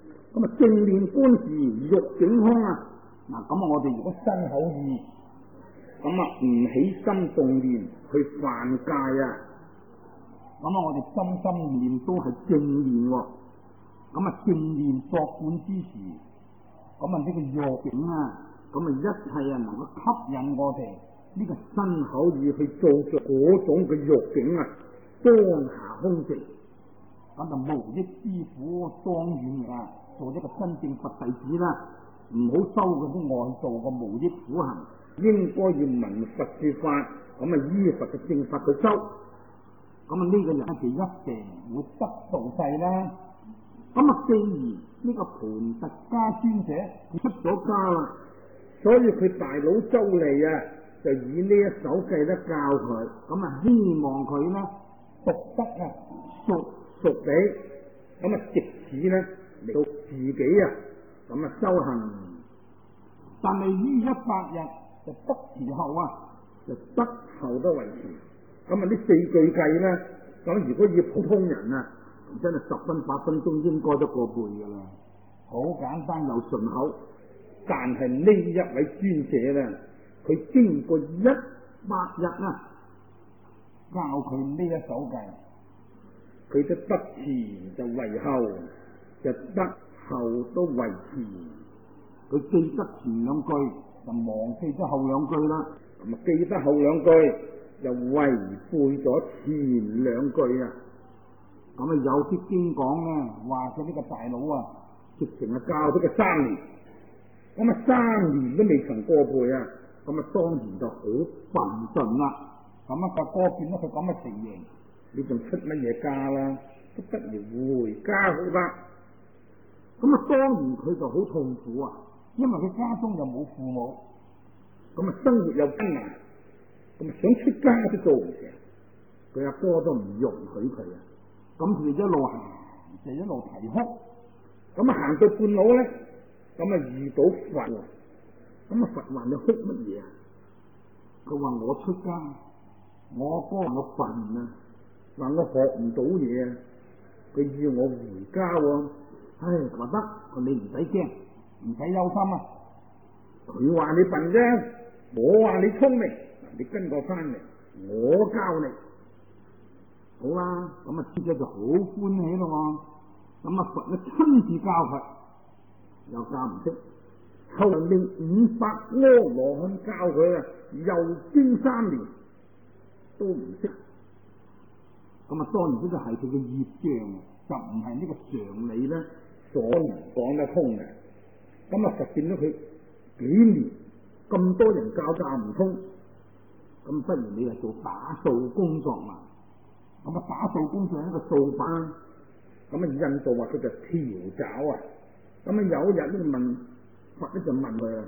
咁啊正念觀時欲境空啊。嗱，咁我哋如果身口意咁啊唔起心動念去犯戒啊，咁啊我哋心心念都係正念喎。咁啊正念作管之時，咁啊呢個欲境啊，咁啊一切啊能夠吸引我哋呢個身口意去做着嗰種嘅欲境啊，當下空寂，咁就無益之苦當遠啊！做一個真正佛弟子啦，唔好修嗰啲外道嘅無益苦行，應該要聞佛說法，咁啊依佛嘅正法去修，咁啊呢個人就一定會得道世啦。咁啊，既然呢個盤特迦尊者出咗家啦，所以佢大佬周利啊，就以呢一首偈咧教佢，咁啊希望佢咧讀得啊熟地，咁啊藉此咧嚟到自己啊咁啊修行，但係於100日就得時後啊，就得後都為遲。咁啊呢4句偈咧，咁如果要普通人啊，真係10分8分鐘應該都過背噶啦，好簡單又順口。但係呢一位尊者咧，佢經過100日啊，教佢呢一首偈，佢都得前就為後，就得後都為前。佢記得前2句，就忘記咗後2句啦。咁啊記得後2句，就違背咗前2句啊。咁啊有啲經講咧，話佢呢個大佬啊，直情係教咗佢3年，咁啊3年都未曾過背啊，咁啊當然就好笨盡啦。咁啊個哥見到佢咁嘅情形，你仲出乜嘢家啦？都不如回家好啦。咁啊當然佢就好痛苦啊，因為佢家中又冇父母，咁啊生活又艱難，咁啊想出家都做唔成，佢阿哥都唔容許佢啊。咁佢一路行就一路啼哭，咁啊行到半路咧，咁啊遇到佛喎，咁啊佛話你哭乜嘢啊？佢話我出家，我阿哥話我笨啊，話我學唔到嘢啊，佢要我回家喎。唉，話得，你唔使驚，唔使憂心啊。佢話你笨啫，我話你聰明，你跟我翻嚟，我教你。好啦，咁啊，尊者就好歡喜咯喎。咁啊，佛咧親自教佢，又教唔識，後來令500阿羅漢教佢啊，又經3年都唔識。咁啊，當然呢個係佢嘅業障，就唔係呢個常理咧所能講得通嘅。咁啊，佛見咗佢幾年咁多人教唔通，咁不如你係做打掃工作嘛。咁啊，打掃工作係一個掃把，咁啊印度話佢就笈爪啊。咁啊有一日呢問佛咧就問佢啊，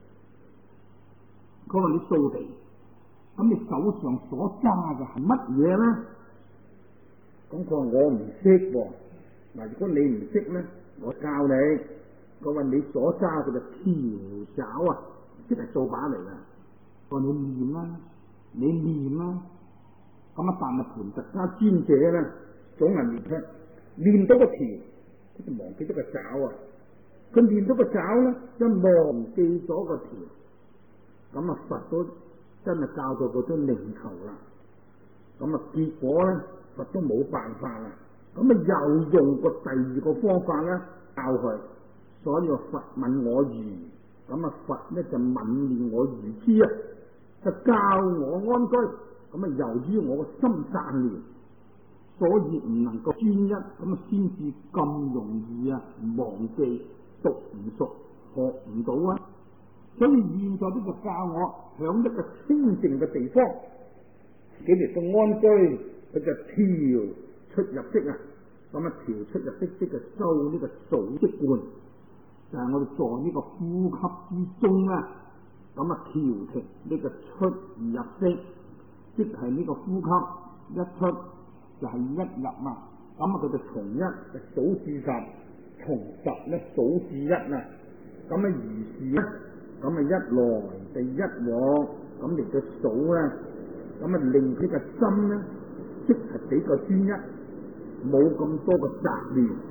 佢話你掃地，咁你手上所揸嘅係乜嘢咧？咁佢話我唔識喎。嗱，如果你唔識咧，我教你。佢話你所揸嘅就笈爪啊，即係掃把嚟㗎。佢話你練啦，你練啦。咁啊，但係盤特迦尊者咧，總係練出練到個笈，佢就忘記咗個爪啊。佢練到個爪咧，一忘記咗個笈，咁啊佛都真係教到佢都擰頭啦。咁啊結果咧，佛都冇辦法啦。咁啊又用個第2個方法咧教佢，所以話佛問我如，咁啊佛咧就問念我如之啊，就教我安居。咁啊，由於我個心散亂，所以唔能夠專一，咁啊先至咁容易啊忘記，讀唔熟，學唔到啊。所以現在呢就教我響一個清靜嘅地方，幾嚟到安居，佢就調出入息啊。咁啊調出入息即係修呢個數息觀，就係我哋做呢個呼吸之中啦。咁啊調停呢個出入息。即係呢個呼吸一出就係1入啊，咁啊佢就從1就數至10，從10咧數至1啊，咁啊如是咧，咁啊1來就1往，咁嚟到數咧，咁啊令呢個心咧即係比較專一，冇咁多嘅雜念，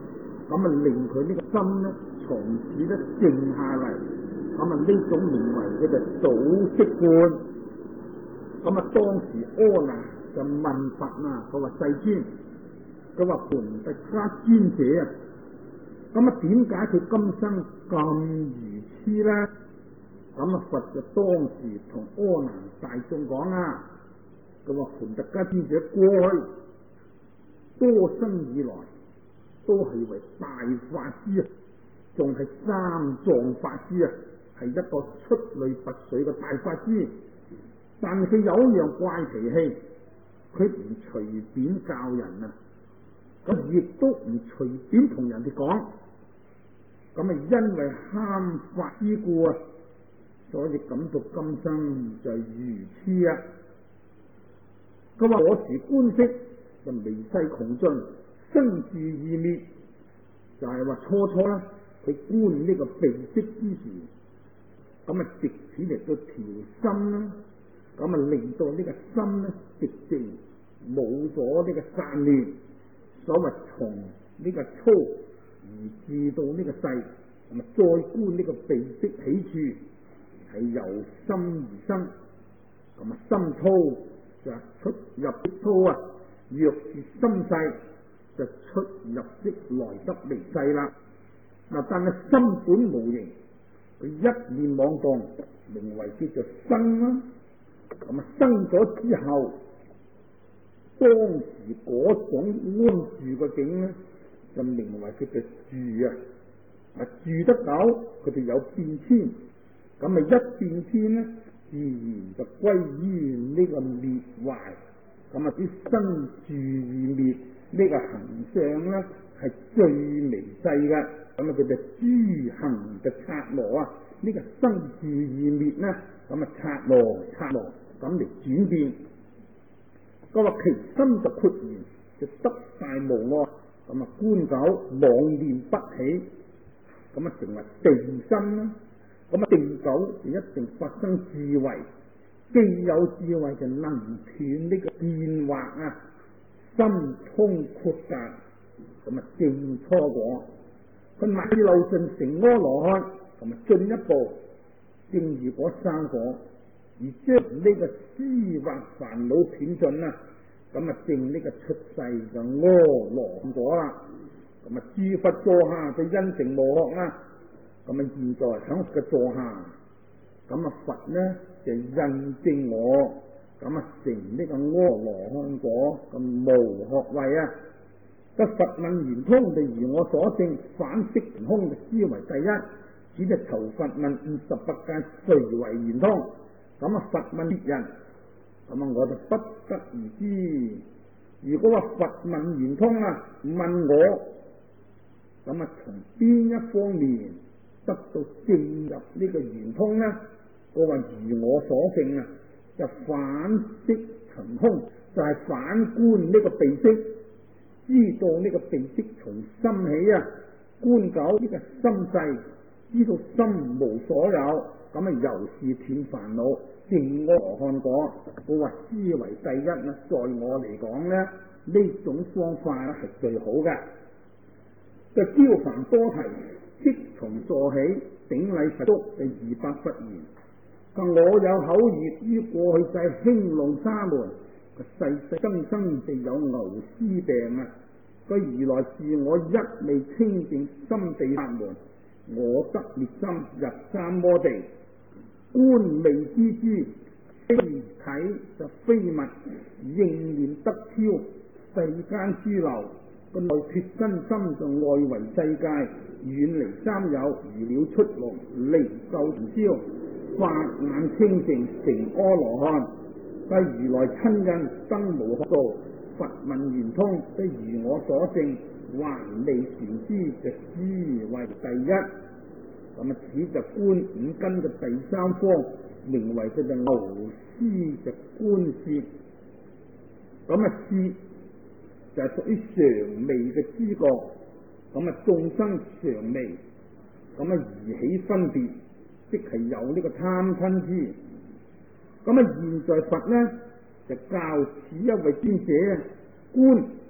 咁啊令佢呢個心咧從此咧靜下嚟，咁啊呢種名為佢就數息觀。咁啊當時阿難就問佛啊，佢話世尊，佢話盤特伽尊者啊，咁啊點解佢今生咁愚痴咧？咁啊佛就當時同阿難大眾講啊，佢話盤特伽尊者過去多生以來都係為大法師啊，仲係三藏法師啊，係一個出類拔萃嘅大法師。但係佢有一樣怪脾氣，佢唔隨便教人啊，咁亦都唔隨便同人哋講。咁啊因為慳法之故啊，所以感到今生就係愚痴啊。佢話我時觀色就微細窮盡，生住異滅，就係話初初啦，佢觀呢個鼻色之時，咁啊藉此嚟到調心啦，咁啊令到呢個心咧寂靜，冇咗呢個散亂，所謂從呢個粗而至到呢個細，咁啊再觀呢個鼻色起處，係由心而生，咁啊心粗就出入色粗啊，若是心細就出入色來得微細啦。嗱，但係心本無形，佢一念妄動，名為叫做生啦。咁啊生咗之後，當時嗰種安住嘅境咧，就名為叫做住啊。啊住得久，佢哋有變遷，咁啊一變遷咧，自然就歸於呢個滅壞。咁啊啲生住異滅呢個行相咧，係最微細嘅。咁啊佢哋諸行嘅剎那啊，呢個生住異滅咧，咁啊剎那咁嚟轉變。佢話其心就豁然，就得大無礙。咁啊觀久妄念不起，咁啊成為定心啦。咁啊定久就一定發生智慧，既有智慧就能斷呢個變惑啊，心通豁達，咁啊證初果。佢乃至漏盡成阿羅漢，同埋進一步正如果生果，而將呢個思惑煩惱斷盡啦，咁啊證呢個出世就阿羅漢果啦。咁啊諸佛座下就因成無學啦。咁啊現在響佛嘅座下，咁啊佛呢就印證我，咁啊成呢個阿羅漢果咁無學位啊。個佛問圓通就如我所證，反色圓空就思為第一。只就求佛問58界誰為圓通？咁啊佛問別人，咁啊我就不得而知。如果話佛問圓通啊，問我，咁啊從邊一方面得到證入呢個圓通呢？我話如我所證啊，就反色尋空，就係反觀呢個鼻色。知道呢個鼻色從心起啊，觀久呢個心細，知道心無所有，咁啊由是斷煩惱，證阿羅漢果。我話思為第一啊，在我嚟講咧，呢種方法咧係最好嘅。就焦凡多提，即從座起，頂禮佛足，就200佛言。我有口業於過去世興隆沙門。世世生生地有牛屍病啊！佢如來是我一味清淨心地法門，我得滅心入三摩地，觀未知諸非體就非物，應念得超世間諸流，個內脱身心就外為世界，遠離三有，如鳥出籠，離垢塵消，法眼清淨成阿羅漢。歸如來親印登無學道，佛問圓通，即如我所證，還未全知就思為第一。咁啊此就觀五根嘅第三方，名為佢就牛屍就觀舌。咁啊舌就係屬於常味嘅知覺，咁啊眾生常味，咁啊而起分別，即係有呢個貪嗔癡。咁啊，現在佛呢就教此一位尊者觀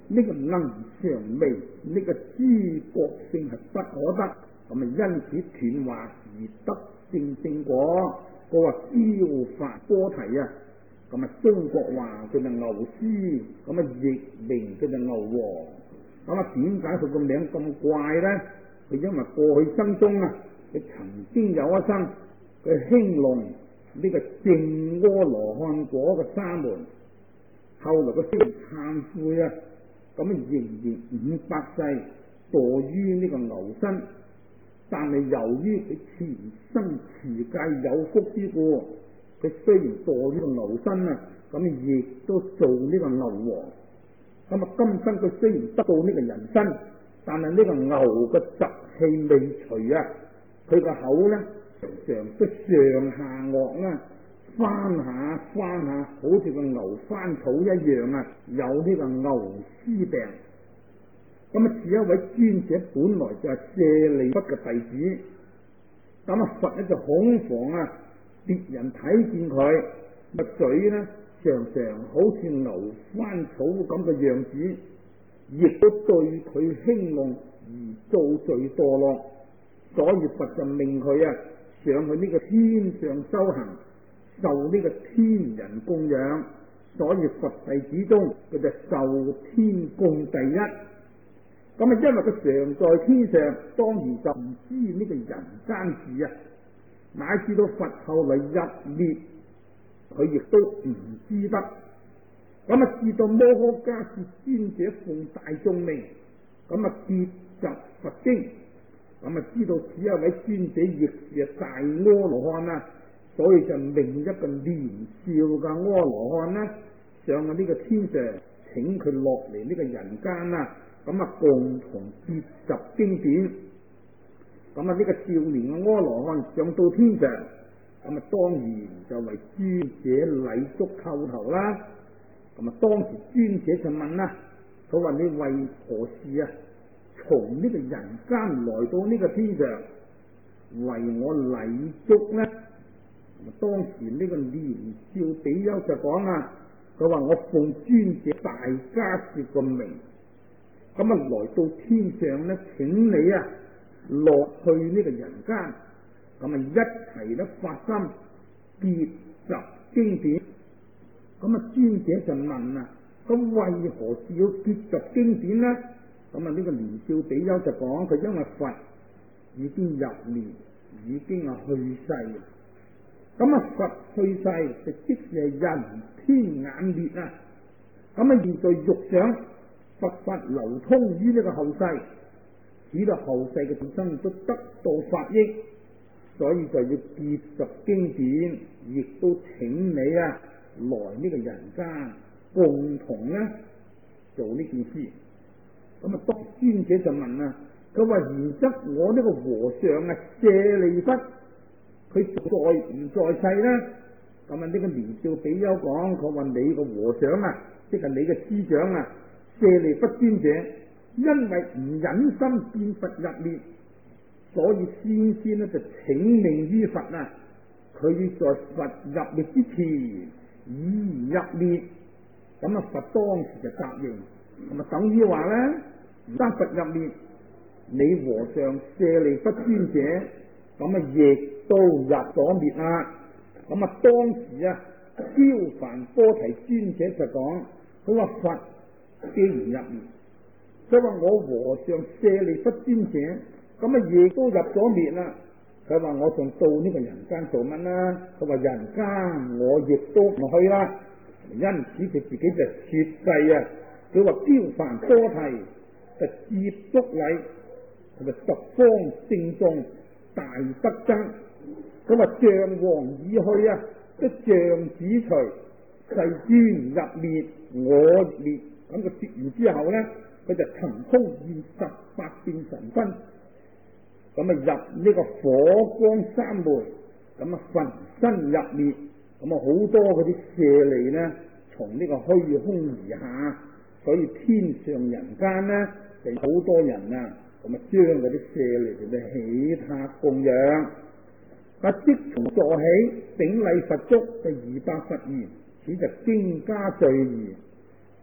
呢個能常味，呢個知覺性係不可得，咁啊因此斷話而得正果。個話焦發波提啊，咁啊中國話佢就牛師，咁啊譯名佢就牛王。咁啊點解佢個名咁怪咧？佢因為過去生中啊，佢曾經有一生佢興隆呢個正阿羅漢果嘅沙門，後來佢雖然懺悔啊，咁啊仍然500世墮於呢個牛身，但係由於佢前生持戒有福之故，佢雖然墮呢個牛身啊，咁亦都做呢個牛王。咁啊今生佢雖然得到呢個人身，但係呢個牛嘅習氣未除啊，佢個口咧常都上下顎啦，翻下，好似個牛翻草一樣啊，有呢個牛屍病。咁啊，是一位尊者本來就係舍利弗嘅弟子，咁啊佛咧就恐防啊別人睇見佢個嘴咧常常好似牛翻草咁嘅樣子，亦都對佢興隆而造罪墮落，所以佛就命佢啊上去呢個天上修行，受呢個天人供養，所以佛弟子中佢就受天供第一。咁啊，因為佢常在天上，當然就唔知呢個人間事啊，乃至到佛後嚟入滅，佢亦都唔知得。咁啊，至到摩訶迦葉尊者奉大眾命，咁啊結集佛經，咁啊知道此一位尊者亦是大阿羅漢啊，所以就命一個年少嘅阿羅漢啦，上去呢個天上，請佢落嚟呢個人間啊。咁啊，共同結集經典。咁啊，呢個少年嘅阿羅漢上到天上，咁啊，當然就為尊者禮足叩頭啦。咁啊，當時尊者就問啦，佢話你為何事啊？從呢個人間來到呢個天上，為我禮足呢？咁啊，當時呢個年少比丘就講啦，佢話我奉尊者大迦葉個名。咁啊，來到天上咧，請你啊落去呢個人間，咁啊一齊咧發心結集經典。咁啊，尊者就問啊，咁為何是要結集經典呢？咁啊，呢個年少比丘就講，佢因為佛已經入滅，已經啊去世。咁啊，佛去世就即是係人天眼滅啊。咁啊，現在欲想佛法流通於呢個後世，使到後世嘅眾生都得到法益，所以就要結集經典，亦都請你啊來呢個人間共同咧做呢件事。咁啊，當尊者就問啊，佢話然則我呢個和尚啊舍利弗，佢在唔在世咧？咁啊，呢個年少比丘講，佢話你個和尚啊，即係你嘅師長啊。舍利弗尊者因為唔忍心見佛入滅，所以先咧就請命於佛啊，佢要在佛入滅之前已入滅。咁啊，佛當時就答應，咁啊等於話咧，唔得佛入滅，你和尚舍利弗尊者咁啊亦都入咗滅啦。咁啊當時啊，焦梵波提尊者就講，佢話佛既然入滅，佢話我和尚舍利弗尊者咁啊亦都入咗滅啦。佢話我仲到呢個人間做乜啦？佢話人間我亦都唔去啦。因此佢自己就設計啊，佢話焦梵波提就接足禮，佢就十方聖眾大德增。佢話象王已去啊，即象子除，世尊入滅，我入滅。咁佢說完之後咧，佢就騰空現18變神分，咁啊入呢個火光三昧，咁啊焚身入滅，咁啊好多嗰啲舍利咧，從呢個虛空而下，所以天上人間咧就好多人啊，咁啊將嗰啲舍利嚟起塔供養。啊即從坐起頂禮佛足就200佛言，此就經家序言。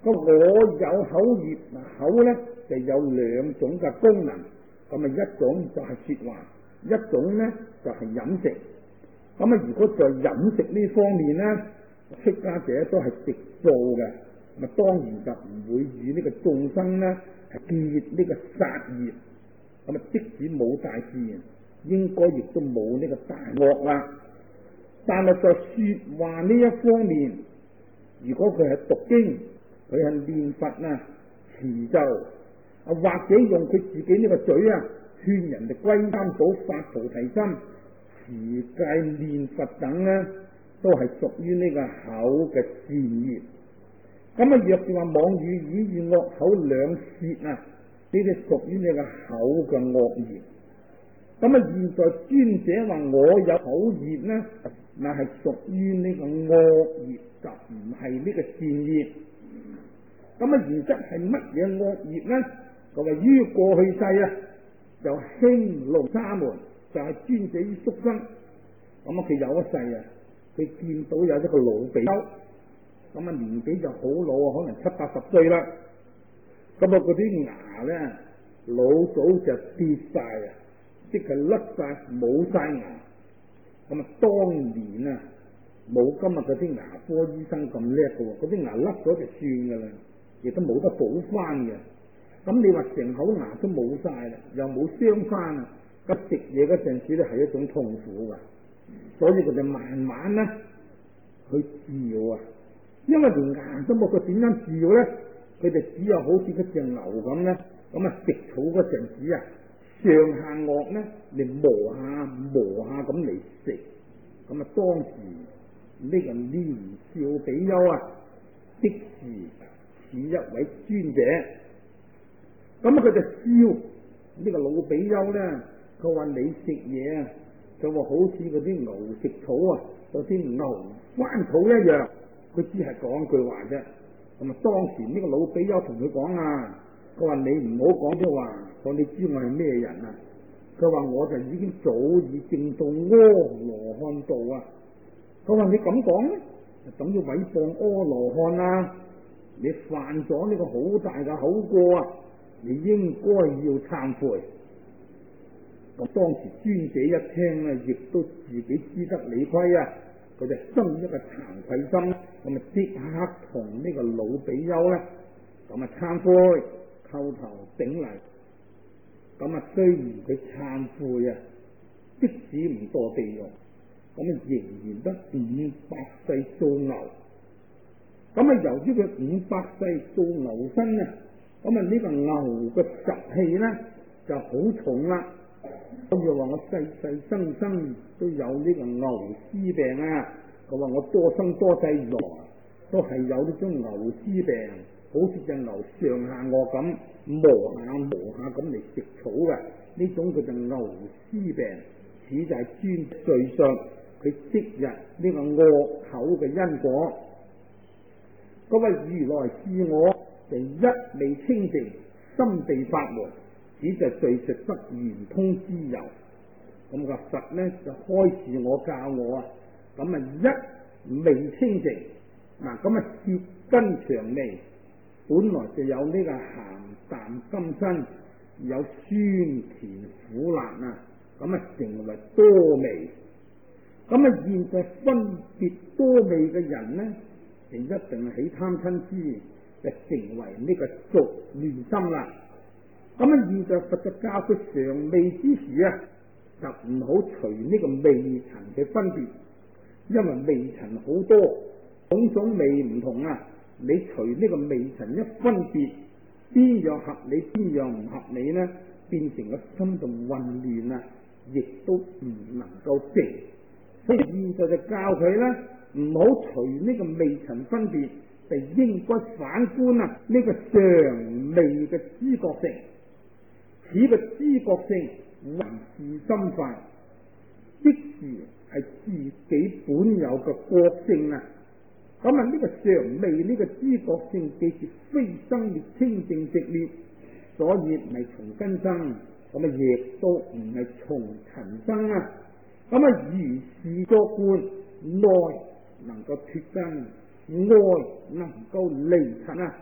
咁我有口業，口咧就有兩種嘅功能，咁啊一種就係說話，一種咧就係飲食。咁啊如果在飲食呢方面咧，出家者都係食素嘅，咁啊當然就唔會與呢個眾生咧係結呢個殺業。咁啊即使冇大自然，應該亦都冇呢個大惡啦。但係在說話呢一方面，如果佢係讀經，佢係念佛啊、持咒啊，或者用佢自己呢個嘴啊勸人哋歸三寶、發菩提心、持戒念佛等咧，都係屬於呢個口嘅善業。咁啊，若是話妄語、綺語、惡口兩舌啊，呢啲屬於呢個口嘅惡業。咁啊，現在尊者話我有口業咧，那係屬於呢個惡業，就唔係呢個善業。咁啊，原則係乜嘢惡業咧？佢話於過去世啊，就興隆沙門，就係尊者於宿生。咁啊，佢有一世啊，佢見到有一個老比丘，咁啊年紀就好老啊，可能70、80歲啦。咁啊，嗰啲牙咧老早就跌晒啊，即係甩晒冇晒牙。咁啊，當年啊冇今日嗰啲牙科醫生咁叻嘅喎，嗰啲牙甩咗就算噶啦，亦都冇得補翻嘅。咁你話成口牙都冇晒啦，又冇鑲翻啊，咁食嘢嗰陣時咧係一種痛苦噶，所以佢就慢慢咧去嚼啊，因為連牙都冇，佢點樣嚼咧？佢哋只有好似嗰隻牛咁咧，咁啊食草嗰陣時啊，上下顎咧嚟磨下咁嚟食。咁啊當時呢個年少比丘啊，即時似一位尊者。咁啊佢就笑呢個老比丘咧，佢話你食嘢啊，佢話好似嗰啲牛食草啊，嗰啲牛翻草一樣。佢只係講句話啫。咁啊當時呢個老比丘同佢講啊，佢話你唔好講啲話，講你知我係咩人啊？佢話我就已經早已證到阿羅漢道啊！佢話你咁講咧，就等於毀謗阿羅漢啊！你犯咗呢個好大嘅口過啊！你應該要懺悔。咁當時尊者一聽咧，亦都自己知得理虧啊！佢就生一個慚愧心，咁啊即刻同呢個老比丘咧，咁啊懺悔，叩頭頂禮。咁啊雖然佢懺悔啊，即使唔墮地獄，咁啊仍然得500世做牛。咁啊由於佢500世做牛身啊，咁啊呢個牛嘅習氣咧就好重啦。咁就話我世世生生都有呢個牛屍病啊！佢話我多生多世來都係有呢種牛屍病，好似隻牛上下顎咁磨下咁嚟食草嘅，呢種佢就牛屍病，此就係專罪上佢即日呢個惡口嘅因果。嗰位如來是我就一味清淨心地法門，只就敘述得圓通之由。咁個佛咧就開示我教我啊，咁啊一味清淨嗱，咁啊舌根長味，本來就有呢個鹹淡甘辛，有酸甜苦辣啊，咁啊成為多味。咁啊現在分別多味嘅人咧，就一定起貪嗔痴，就成為呢個俗亂心啦。咁啊現在佛就教佢嘗味之時啊，就唔好隨呢個味塵嘅分別，因為味塵好多，種種味唔同啊。你隨呢個味塵一分別，邊樣合理，邊樣唔合理呢？變成個心就混亂啊，亦都唔能夠靜。所以現在就教佢啦，唔好隨呢個味塵分別，就應該反觀啊呢個常味嘅知覺性。此個知覺性還是心法，即是係自己本有嘅覺性啊！咁啊呢個常味呢個知覺性，既是非生滅清淨直滅，所以唔係從根生，咁啊亦都唔係從塵生啊！咁啊如是作觀，內能夠脫根，外能夠離塵啊！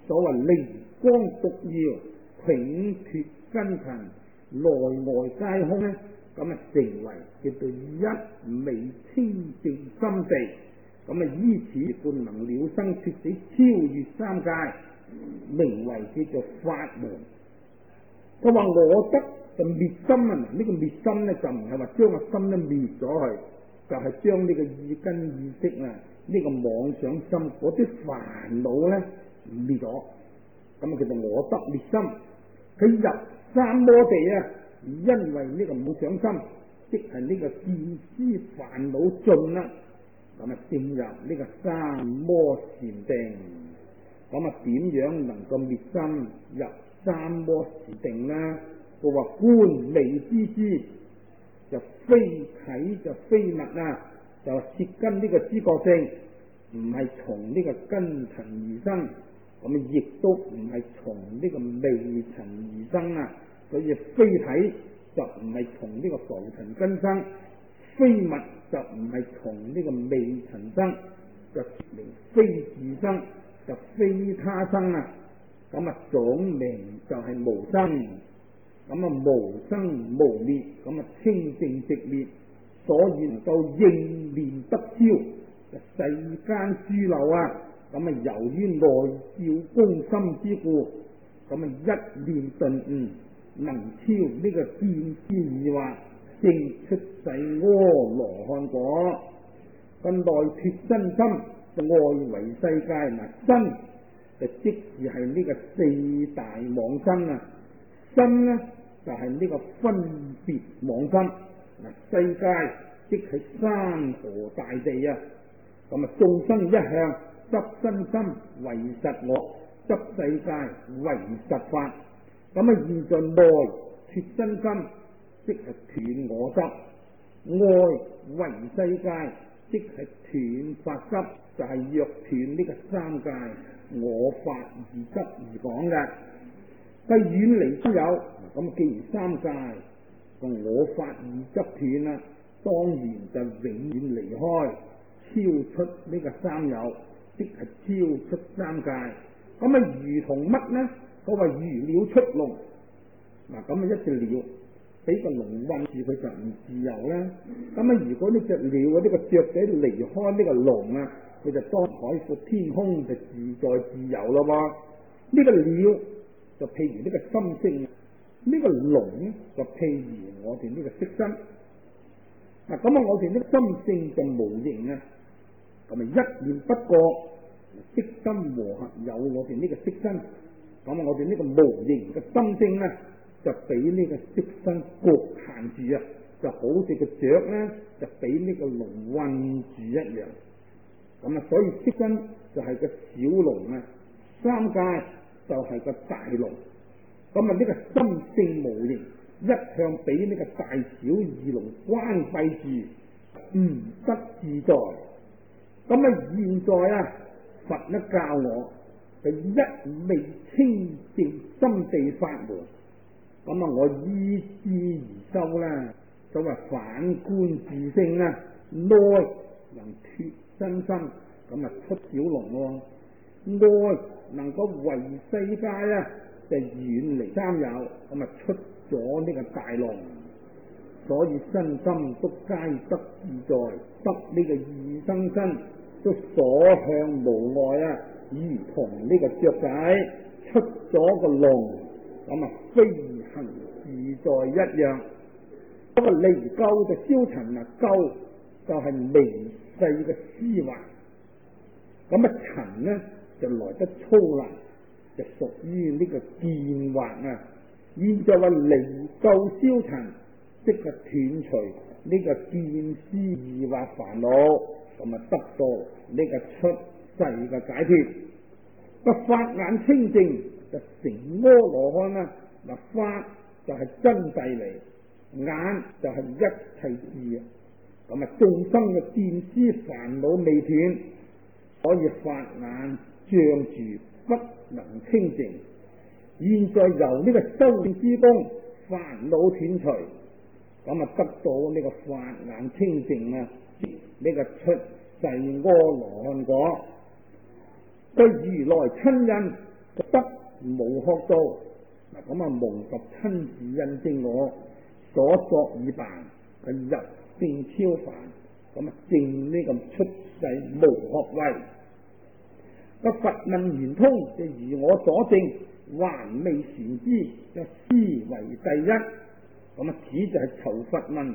所謂離光獨耀，永脱根塵，內外皆空呢，咁成為叫做一味清淨心地。咁依此半能了生脱死，超越三界，名為叫做法門。佢話我得就滅心啊！呢個滅心呢，就唔係話將個心咧滅咗去，就係將呢個意根意識啊，呢個妄想心嗰啲煩惱咧滅咗。咁叫做我得滅心。佢入三摩地啊，因為呢個妄想心，即係呢個見思煩惱盡啦。咁進入呢個三摩禪定。咁點樣能夠滅心入三摩禪定呢？佢話觀微知之，就非體就非物啊，就舌根呢個知覺性，唔係從呢個根塵而生，咁亦都唔係從呢個微塵而生啊。所以非體就唔係從呢個浮塵根生，非物就唔係從呢個微塵生，就名非自生，就非他生啊。咁總名就係無生。咁無生無滅，咁清淨直滅，所以能夠應念得超，世間諸漏啊，咁由於內照公心之故，咁一念頓悟，能超呢個見思疑惑，證出世阿羅漢果。咁內脱身心，外為世界嗱，身就即是係呢個四大妄身啊，身呢就係呢個分別妄心。嗱，世界即係山河大地啊。咁眾生一向執身心為實我，執世界為實法。咁現在內脱身心，即係斷我執；外為世界，即係斷法執，就係若斷呢個三界我法二執而講嘅。佢遠離都有。咁既然三界個我法二執斷啦，當然就永遠離開，超出呢個三有，即係超出三界。咁如同乜呢？佢話如鳥出籠，嗱，咁一隻鳥俾個籠困住，佢就唔自由啦。咁如果呢隻鳥啊，呢個雀仔離開呢個籠啊，佢就當海闊天空，就自在自由咯喎。呢個鳥就譬如呢個心性。呢個籠就譬如我哋呢個色身。嗱，咁我哋呢個心性就無形啊，咁一念不覺，色心和合有我哋呢個色身。咁我哋呢個無形嘅心性咧，就俾呢個色身局限住啊，就好似個雀咧，就俾呢個籠困住一樣。咁所以色身就係個小籠啊，三界就係個大籠。咁呢個心性無形，一向俾呢個大小二籠關閉住，唔得自在。咁現在啊，佛呢教我就一味清淨心地法門。咁我依之而修啦，所謂反觀自性啦，內能脱身心，咁出小籠咯。外能夠為世界啊，就遠離三有，咁出咗呢個大籠。所以身心都皆得自在，得呢個異生身，都所向無礙啊，如同呢個雀仔出咗個籠，咁飛行自在一樣。嗰個離垢就消塵啊，垢就係微細嘅思惑，咁塵呢就來得粗爛，就屬於呢個見惑啊。現在話離垢消塵，即係斷除呢個見思疑惑煩惱，咁得到呢個出世嘅解脫。個法眼清淨就成阿羅漢啦。嗱，法就係真諦嚟，眼就係一切智啊。咁眾生嘅見思煩惱未斷，所以法眼障住不能清淨。現在由呢個修證之功，煩惱斷除，咁得到呢個法眼清淨啊，呢個出世阿羅漢果。對如來親印得無學到，嗱咁啊蒙佛親自印證我所作已辦，佢入聖超凡，咁啊證呢個出世無學位。個佛問圓通就如我所證，還未傳之，就斯為第一。咁啊此就係求佛問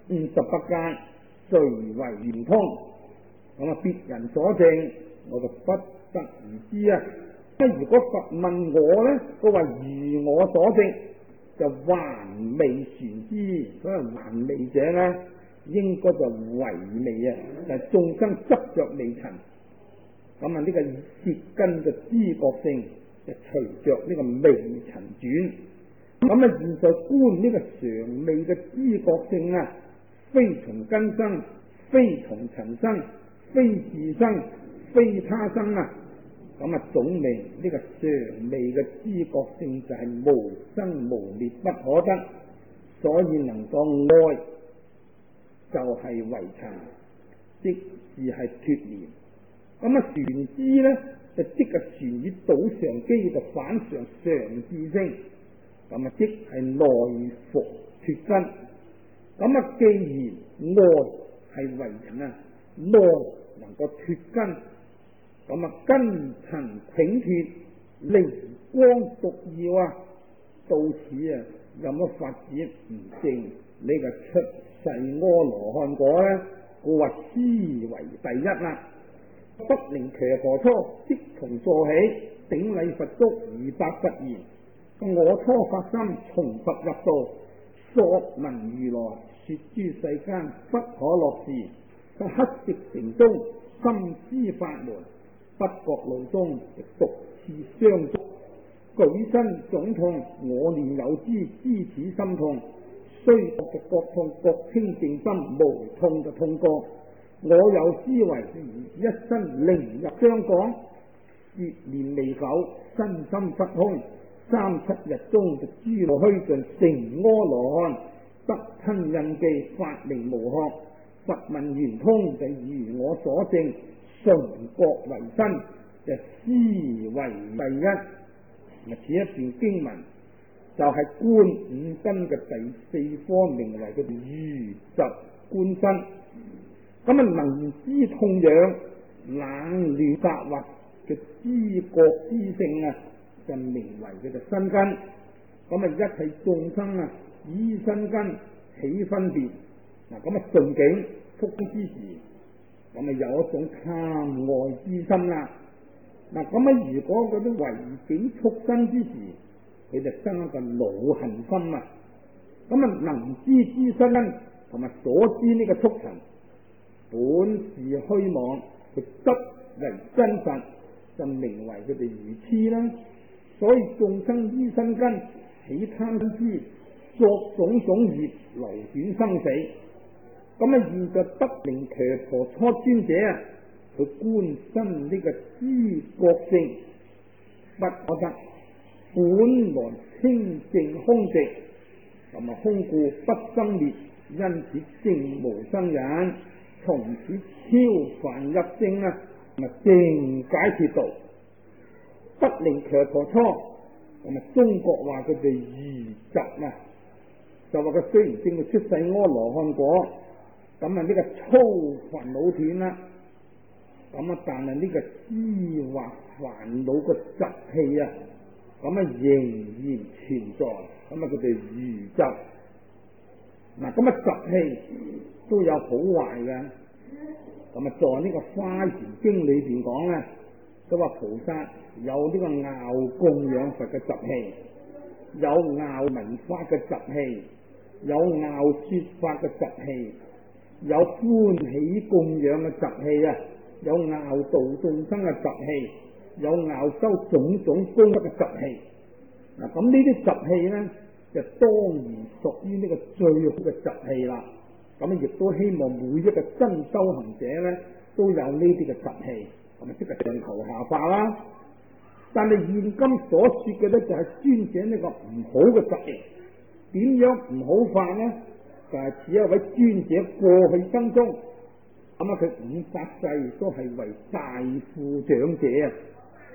58間，誰為圓通？咁啊別人所證，我就不得而知啊。如果佛問我呢，佢話如我所證，就還未傳之。所以還未者呢，應該就為未啊，就係眾生執着未曾。咁啊呢個舌根嘅知覺性就隨着呢個未曾轉。咁啊現在觀呢個常未嘅知覺性啊，非從根生，非從塵生，非自生，非他生啊。咁啊總明呢個常未嘅知覺性就係無生無滅不可得，所以能夠愛就係為塵，即是係脫離。咁啊傳知呢，就即係傳以倒常機就反常常自性，咁啊即係內服脫根。咁啊既然愛係為塵啊，內能夠脫根，咁啊根塵永脫，靈光獨耀啊！到此啊有乜法子唔證呢個出世阿羅漢果呢？故話斯為第一啦。不靈騎婆初即從座起，頂禮佛足如白佛言：我初發心從佛入道，索聞如來說諸世間不可樂事，乞食城中深思法門，不覺路中獨自相觸，舉身總痛，我念有知知此心痛，雖覺痛覺清淨心，無痛就痛過。我有思維一身靈入相講，月年未久，身心不空，37日中就諸路虛盡，成阿羅漢，得親印記，法名無學。佛問圓通就如我所證，純覺為身，就斯為第一。此一段經文就係觀五根嘅第4科，名為佢如實觀身。咁啊能知痛癢冷暖雜惑嘅知覺知性啊，就名為佢嘅身根。咁啊一切眾生啊依身根起分別。嗱咁啊順境福之時，咁啊有一種貪愛之心啦。嗱咁啊如果嗰啲違境畜生之時，佢就生一個惱恨心啊。咁啊能知之身根同埋所知呢個畜塵本是虛妄，佢執為真實，就名為佢哋愚痴啦。所以眾生依身根起貪知，作種種業，流轉生死。咁啊現在得靈騎婆初尊者啊，佢觀身呢個知覺性不可得，本來清淨空寂，咁啊空故不生滅，因此正無生忍。從此超凡入正啊，咪正解脫道。得靈騎婆初，咁啊中國話佢哋愚疾啊，就話佢雖然正到出世阿羅漢果，咁啊呢個粗煩惱斷啦，咁啊但係呢個知惑煩惱個習氣啊，咁啊仍然存在，咁啊佢哋愚疾。嗱咁啊習氣都有好壞嘅，咁啊在呢個《華嚴經》裏邊講咧，都話菩薩有呢個拗供養佛嘅習氣，有拗聞法嘅習氣，有拗說法嘅習氣，有歡喜供養嘅習氣啊，有拗度眾生嘅習氣，有拗修種種功德嘅習氣。嗱咁呢啲習氣咧，就當然屬於呢個最好嘅習氣啦。咁亦都希望每一個真修行者咧，都有呢啲嘅習氣，咁啊即係上求下化啦。但係現今所說嘅咧，就係尊者呢個唔好嘅習氣。點樣唔好法呢？就係似一位尊者過去生中，咁啊佢500世都係為大富長者啊。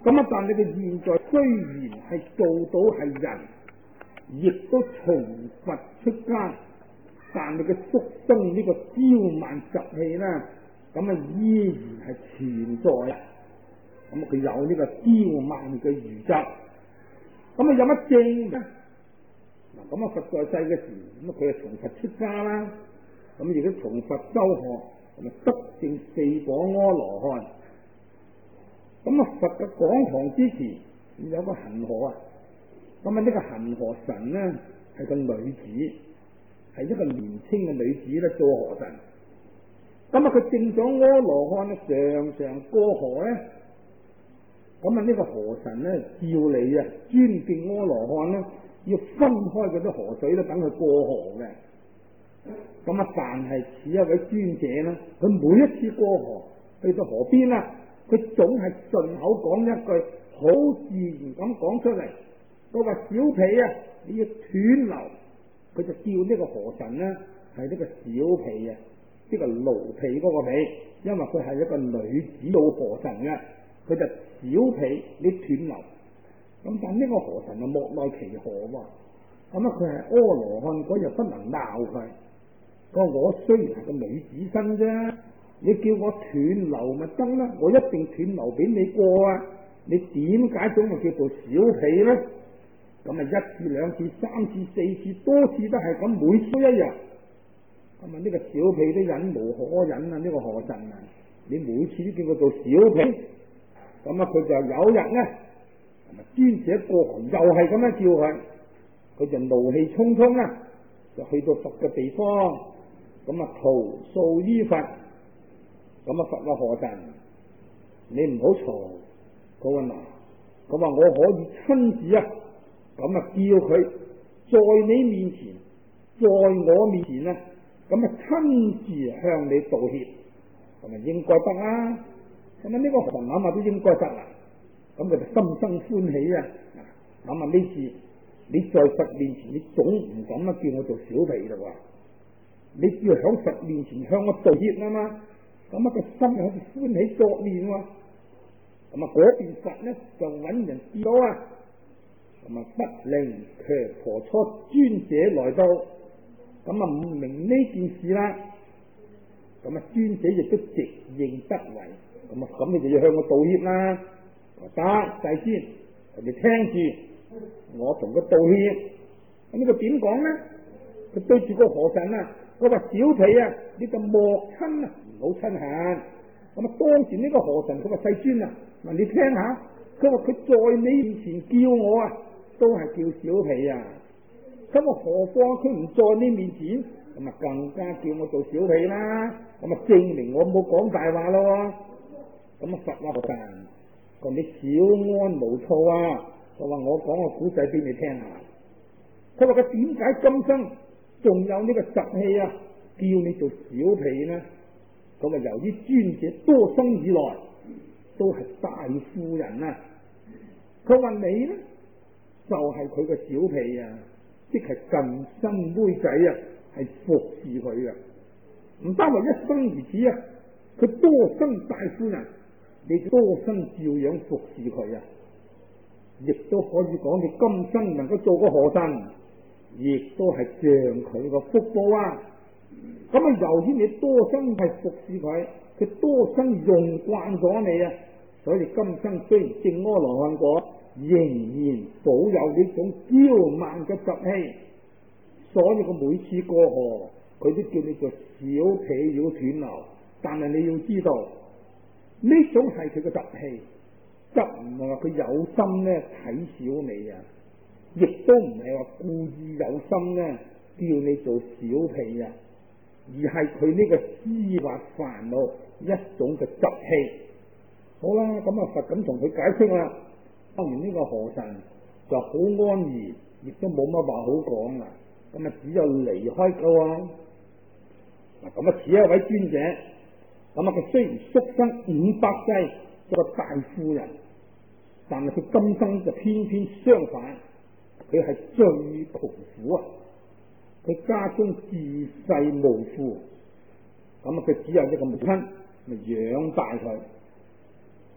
咁啊，但你嘅現在雖然係做到係人，亦都從佛出家，但你嘅宿生呢個驕慢習氣咧，咁啊依然係存在啊。咁佢有呢個驕慢嘅餘質，咁啊有乜證咧？嗱，咁啊佛在世嘅時，咁啊佢係從佛出家啦，咁亦都從佛修學，咁啊得證四果阿羅漢。咁啊佛嘅講堂之前有個恒河啊，咁啊呢個恒河神咧係個女子，係一個年輕嘅女子咧做河神。咁啊佢證咗阿羅漢咧，常常過河咧。咁啊呢個河神咧叫你啊尊敬阿羅漢咧，要分開嗰啲河水咧，等佢過河嘅。咁啊凡係此一位尊者咧，佢每一次過河去到河邊啦，佢總係順口講一句，好自然咁講出嚟。佢話小婢啊，你要斷流，佢就叫呢個河神咧係呢個小婢啊，呢個奴婢嗰個婢，因為佢係一個女子做河神嘅。佢就小婢你斷流，咁但呢個河神啊莫奈其何喎，咁啊佢係阿羅漢嗰日不能鬧佢，佢話我雖然係個女子身啫，你叫我斷流咪得啦，我一定斷流俾你過啊，你點解總係叫做小婢咧？咁啊一次兩次三次四次多次都係咁，每次都一樣，咁啊呢個小婢都忍無可忍啊！呢個河神啊，你每次都叫佢做小婢。咁啊，佢就有日咧，尊者過河又係咁樣叫佢，佢就怒氣沖沖啊，就去到佛嘅地方，咁啊投訴於佛。咁啊佛話河神，你唔好嘈，佢話嗱，佢話我可以親自啊，咁啊叫佢在你面前，在我面前啊，咁啊親自向你道歉，咁啊應該得啦。咁啊呢個河神諗下都應該得啦，咁佢就心生歡喜啊！諗下呢次你在佛面前，你總唔敢啊叫我做小婢啦喎，你要響佛面前向我道歉啊嘛，咁啊個心又好似歡喜作亂喎，咁啊嗰邊佛咧就揾人知道啊，咁啊不令強婆初尊者來到，咁啊唔明呢件事啦，咁啊尊者亦都直認得為。咁你就要向我道歉啦，得細先，你聽住，我同佢道歉。咁呢個點講咧？佢對住個河神啊，佢話小婢啊，你就莫親啊，唔好親近。咁啊當時呢個河神佢話世尊啊，嗱你聽下，佢話佢在你面前叫我啊，都係叫小婢啊。咁啊何況佢唔在你面前，咁啊更加叫我做小婢啦。咁啊證明我冇講大話咯。咁啊佛話河神，佢你小安無措啊！佢話我講個古仔俾你聽下。佢話佢點解今生仲有呢個習氣啊？叫你做小婢呢？佢話由於尊者多生以來都係大富人啊！佢話你呢就係佢個小婢啊，即係近身妹仔啊，係服侍佢啊！唔單話一生如此啊，佢多生大富人。你多生照樣服侍佢啊，亦都可以講你今生能夠做個河神，亦都係仗佢個福報啊。咁啊，由於你多生係服侍佢，佢多生用慣咗你啊，所以今生雖然證阿羅漢果，仍然保有呢種驕慢嘅習氣，所以佢每次過河，佢都叫你做小婢要斷流。但係你要知道，呢種係佢嘅習氣，則唔係話佢有心咧睇小你啊，亦都唔係話故意有心咧叫你做小婢啊，而係佢呢個思惑煩惱一種嘅習氣。好啦，咁啊佛咁同佢解釋啦，當然呢個河神就好安然，亦都冇乜話好講啦，咁啊只有離開噶喎。嗱咁啊，此一位尊者。咁啊！佢雖然宿生500世，一個大富人，但係佢今生就偏偏相反，佢係最窮苦啊！佢家中自細無父，咁啊佢只有一個母親嚟養大佢。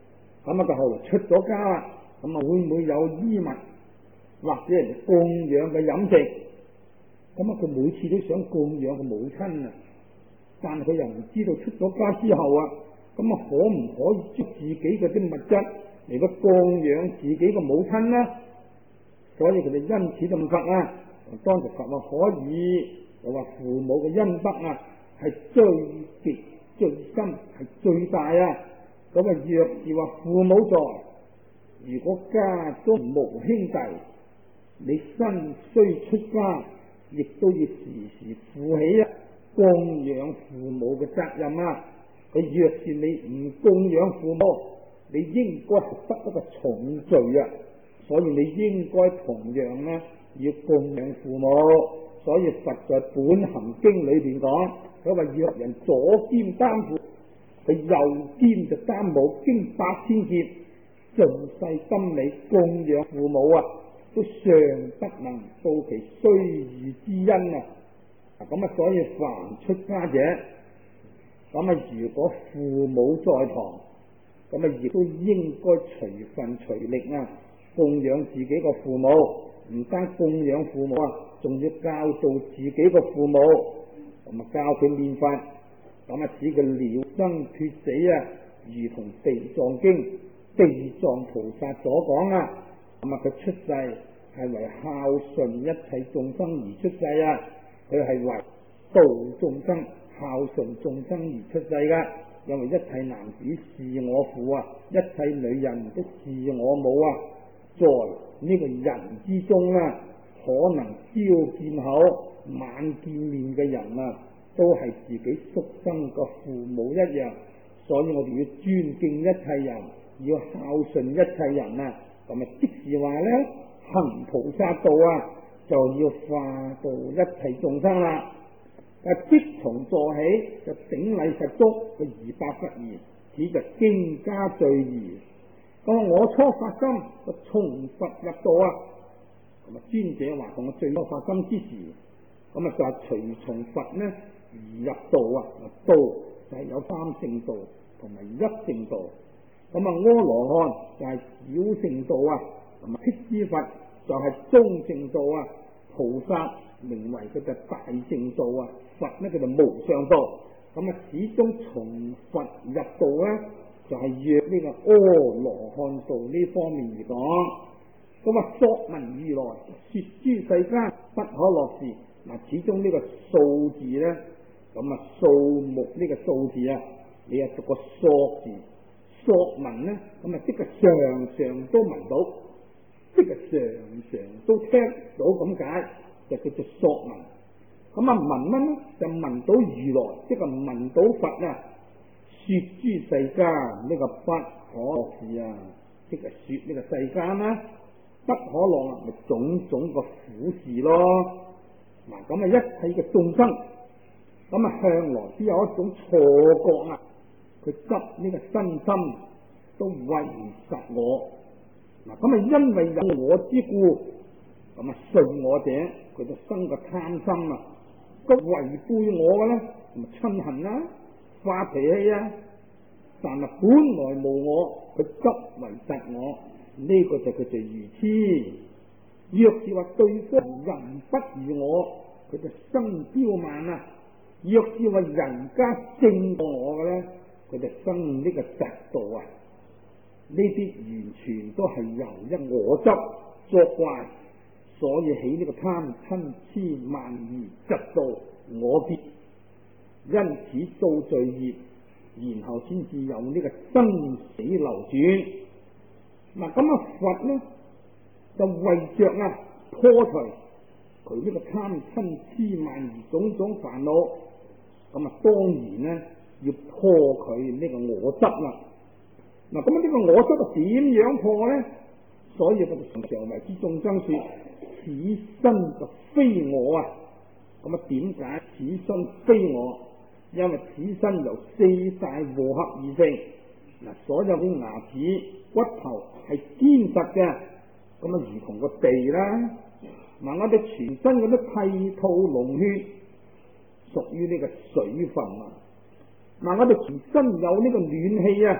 咁啊，佢後來出咗家啦，咁啊會唔會有衣物或者人哋供養嘅飲食？咁啊，佢每次都想供養個母親啊，但係佢又唔知道出咗家之後啊，咁啊可唔可以將自己嘅啲物質嚟到供養自己嘅母親呢？所以佢哋因此就問啊，當時佛話可以，又話父母嘅恩德啊係最極最深係最大啊。咁啊，若是話父母在，如果家中無兄弟，你身雖出家，亦都要時時負起啊供養父母嘅責任啊。佢若是你唔供養父母，你應該係得一個重罪啊。所以你應該同樣呢要供養父母。所以佛在本行經裏邊講，佢話若人左肩擔父，佢右肩就擔母，經8000劫，盡世心理供養父母啊，都尚不能報其須臾之恩啊。咁啊，所以凡出家者，咁啊，如果父母在堂，咁啊，亦都應該隨份隨力啊，供養自己個父母。唔單供養父母啊，仲要教導自己個父母，咁啊教佢念佛，咁啊使佢了生脫死啊，如同地藏經地藏菩薩所講啊。咁啊佢出世係為孝順一切眾生而出世啊，佢係為度眾生、孝順眾生而出世噶。因為一切男子是我父啊，一切女人都是我母啊。在呢個人之中啊，可能朝見口晚見面嘅人啊，都係自己宿生個父母一樣。所以我哋要尊敬一切人，要孝順一切人啊。咁啊即是話呢，行菩薩道啊，就要化度一切眾生啦。即從座起就頂禮佛足，個儀白佛言，此就經家序儀。咁我初發心，就從佛入道啊。咁啊，尊者話同我最初發心之時，咁啊就係隨從佛呢而入道啊。道就係有3聖道同埋1聖道。咁啊，阿羅漢就係小聖道啊，同埋辟支佛就係中聖道啊。菩薩名為佢就大聖道啊，佛呢佢就無上道。咁啊，始終從佛入道咧，就係若呢個阿羅漢道呢方面而講。咁啊，作聞如來說諸世間不可樂事。嗱，始終呢個數字咧，咁啊數目呢個數字啊，你啊讀個索字，索聞咧，咁啊即係常常都聞到，即係常常都聽到咁解，就叫做索聞。咁啊聞乜咧？就聞到如來，即係聞到佛啊，說諸世間呢個不可樂事啊，即係說呢個世間啦，不可樂啊，咪種種個苦事咯。嗱，咁啊一切嘅眾生，咁啊向來只有一種錯覺啊，佢執呢個身心都為實我。嗱，咁啊因為有我之故，咁啊順我者佢就生個貪心啊，個違背我嘅咧，咁啊嗔恨啦，發脾氣啊。但係本來無我，佢執為實我，呢個就叫做愚痴。若是話對方人不如我，佢就生驕慢啊；若是話人家勝過我嘅咧，佢就生呢個嫉妒啊。呢啲完全都係由一我執作怪，所以起呢個貪嗔痴慢疑嫉妒我結，因此造罪業，然後先至有呢個生死流轉。嗱，咁啊佛呢就為着啊破除佢呢個貪嗔痴慢疑種種煩惱，咁啊當然呢要破佢呢個我執啦。嗱，咁呢個我執啊點樣破呢？所以佢常常為之眾生說，此身就非我啊。咁啊點解此身非我？因為此身由4大和合而成。嗱，所有啲牙齒骨頭係堅實嘅，咁啊如同個地啦。嗱，我哋全身嗰啲涕吐膿血屬於呢個水分啊。嗱，我哋全身有呢個暖氣啊，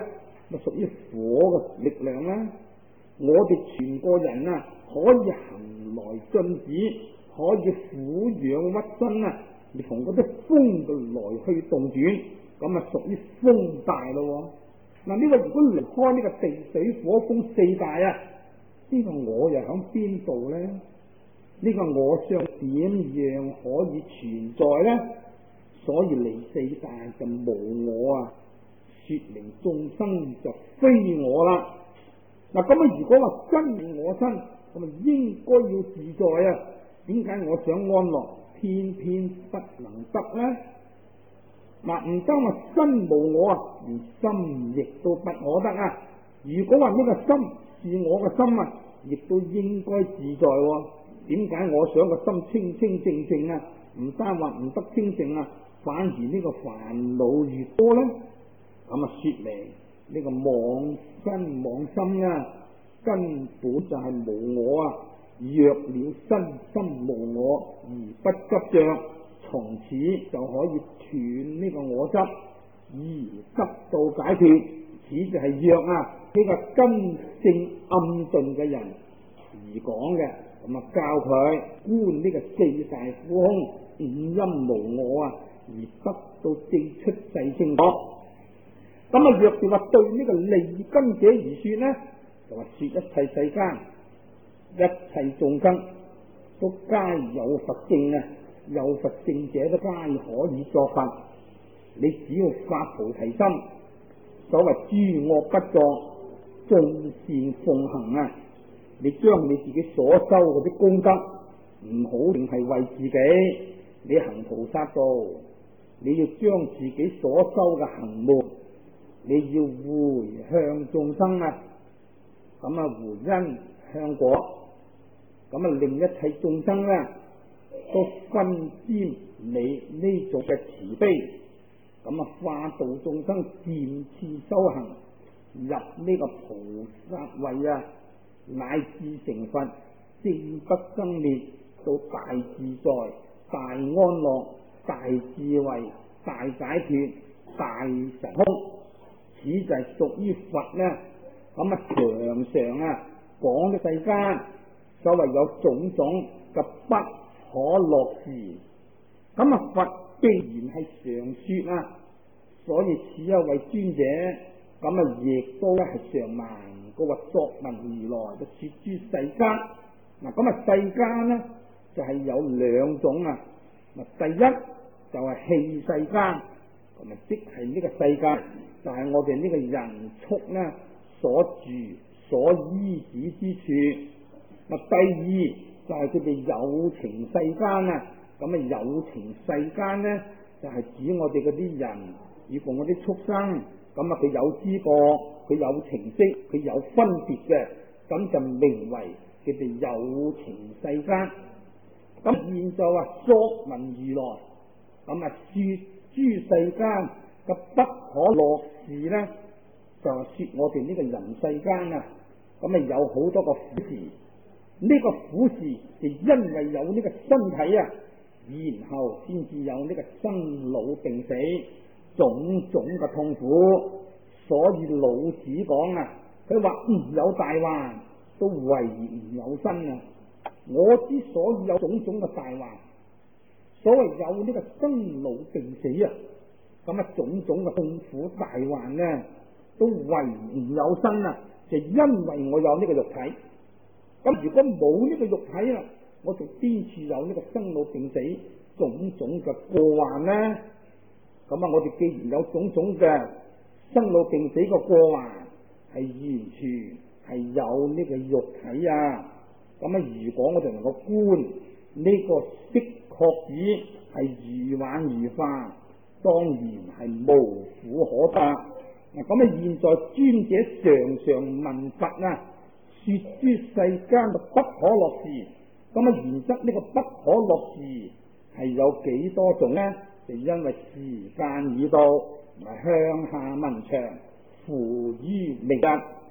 咪屬於火嘅力量啦。我哋全個人啊，可以行來進止，可以俯仰屈身啊，你同嗰啲風嘅來去動轉，咁啊屬於風大咯。嗱，呢個如果離開呢個地水火風四大啊，呢個我又響邊度咧？呢個我想點樣可以存在咧？所以離四大就無我啊，說明眾生就非我啦。嗱，咁啊，如果話真係我身，咁啊應該要自在啊。點解我想安樂，偏偏不能得呢？嗱，唔單話身無我啊，連心亦都不可得啊。如果話呢個心是我嘅心啊，亦都應該自在喎。點解我想個心清清淨淨啊？唔單話唔得清淨啊，反而呢個煩惱越多呢？咁啊，說明呢個妄身妄心啊，根本就係無我啊。若了身心無我而不執着，從此就可以斷呢個我執，而得到解脫。此就係若啊呢個根性暗頓嘅人而講嘅。咁啊，教佢觀呢個四大苦空、五陰無我啊，而得到正出世正果。咁啊，若是話對呢個利根者而說呢，就話說一切世間一切眾生都皆有佛性啊，有佛性者都皆可以作佛。你只要發菩提心，所謂諸惡不作，眾善奉行啊。你將你自己所修嗰啲功德，唔好淨係為自己，你行菩薩道，你要將自己所修嘅行門，你要回向眾生啊。咁啊，回因向果，咁啊令一切眾生咧都分沾你呢種嘅慈悲，咁啊化度眾生漸次修行入呢個菩薩位啊，乃至成佛，正不生滅，到大自在、大安樂、大智慧、大解脫、大神通，此就係屬於佛呢。咁啊，常常啊講嘅世間，所謂有種種嘅不可樂事。咁啊，佛既然係常說啊，所以此一位尊者，咁啊亦都係常聞個話作聞如來嘅說諸世間。嗱，咁啊世間呢就係有兩種啊。嗱，第一就係器世間，咁啊即係呢個世界就係我哋呢個人畜呢所住所依止之處。嗱，第二就係佢哋有情世間啊。咁啊有情世間呢就係指我哋嗰啲人與共嗰啲畜生，咁啊佢有知覺，佢有情識，佢有分別嘅，咁就名為佢哋有情世間。咁現在話作聞如來，咁啊說諸世間嘅不可樂事呢，就係說我哋呢個人世間啊，咁啊有好多個苦事。呢個苦事就因為有呢個身體啊，然後先至有呢個生老病死種種嘅痛苦。所以老子講啊，佢話唔有大患，都唯唔有身啊。我之所以有種種嘅大患，所謂有呢個生老病死啊，咁啊種種嘅痛苦大患呢，都唯唔有身啊，就因為我有呢個肉體。咁如果冇呢個肉體啊，我就邊處有呢個生老病死種種嘅過患呢？咁啊，我哋既然有種種嘅生老病死嘅過患，係完全係有呢個肉體啊。咁啊，如果我哋能夠觀呢個色確指係如幻如化，當然係無苦可得。嗱，咁啊，現在尊者常常問佛啊，說諸世間嘅不可樂事。咁啊，原則呢個不可樂事係有幾多種呢？就因為時間已到，向下文長，付於明日。